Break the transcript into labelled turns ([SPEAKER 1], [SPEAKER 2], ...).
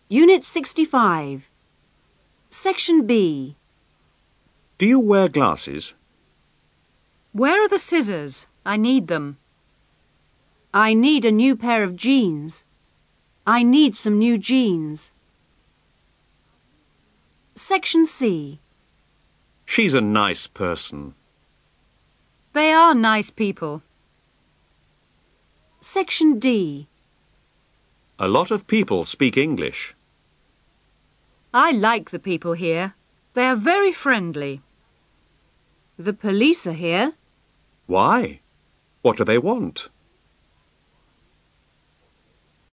[SPEAKER 1] Unit 65. Section B.
[SPEAKER 2] Do you wear glasses?
[SPEAKER 3] Where are the scissors? I need them.
[SPEAKER 1] I need a new pair of jeans. I need some new jeans. Section C.
[SPEAKER 2] She's a nice person.
[SPEAKER 3] They are nice people.
[SPEAKER 1] Section D.
[SPEAKER 2] A lot of people speak English.
[SPEAKER 3] I like the people here. They are very friendly.
[SPEAKER 1] The police are here.
[SPEAKER 2] Why? What do they want?